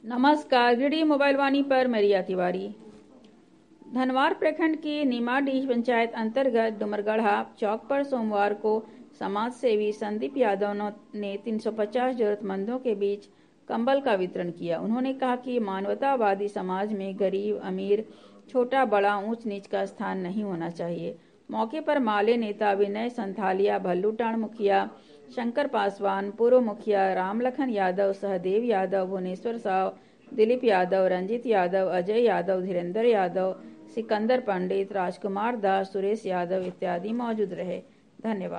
नमस्कार, video mobile वाणी पर मैं रिया तिवारी। धनवार प्रखंड की नीमाडीह पंचायत अंतर्गत डुमरगढ़ा चौक पर सोमवार को समाज सेवी संदीप यादव ने 350 जरूरतमंदों के बीच कंबल का वितरण किया। उन्होंने कहा कि मानवतावादी समाज में गरीब अमीर, छोटा बड़ा, ऊंच नीच का स्थान नहीं होना चाहिए। मौके पर माले नेता विनय संथालिया, भल्लूटाण मुखिया शंकर पासवान, पूर्व मुखिया रामलखन यादव, सहदेव यादव, भुवनेश्वर साव, दिलीप यादव, रंजीत यादव, अजय यादव, धीरेन्द्र यादव, सिकंदर पंडित, राजकुमार दास, सुरेश यादव इत्यादि मौजूद रहे। धन्यवाद।